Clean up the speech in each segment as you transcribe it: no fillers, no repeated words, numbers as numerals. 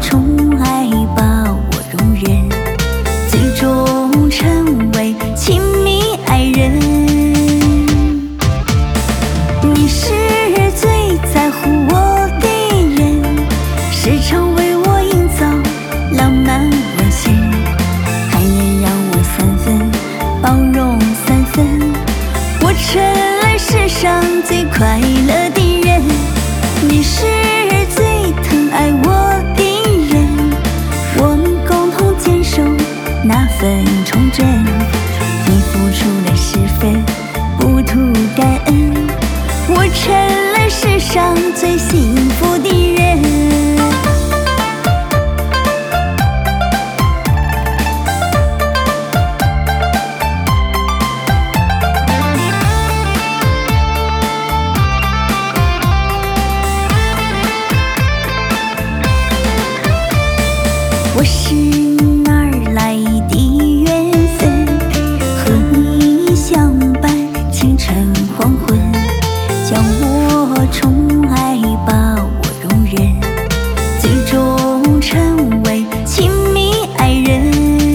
宠爱，把我容忍，最终成为亲密爱人。你是最在乎我的人，时常为我营造浪漫温馨，还能让我3分包容3分，我成了世上最快乐的人。你是最疼爱我的人，我们共同坚守那份忠贞，你付出了10分，不图感恩，我成了世上最幸福的人。我是哪儿来的缘分，和你相伴清晨黄昏，将我宠爱，把我容忍，最终成为亲密爱人。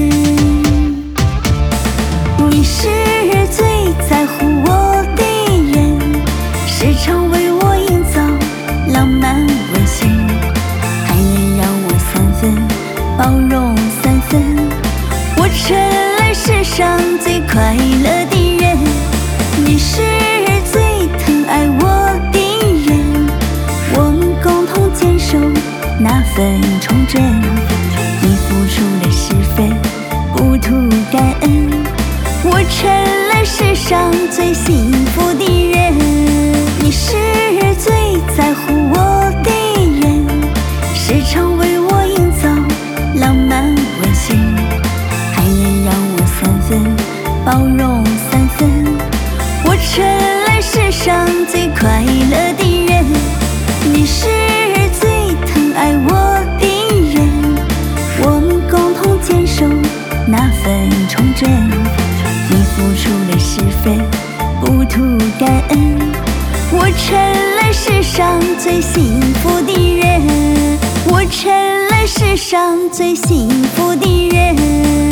你是最在乎我的人，时常为我营造浪漫温馨，还能让我3分包容3分，我成了世上最快乐的人。你是最疼爱我的人，我们共同坚守那份忠贞，你付出了10分，不图感恩，我成了世上最幸福的人。你是最在乎我的人，时常为我营造浪漫温馨，还能让我3分包容3分，我成了世上最快乐的人。你是最疼爱我的人，我们共同坚守那份忠贞，你付出了10分，不图感恩，我成了世上最幸福的人，我成了世上最幸福的人。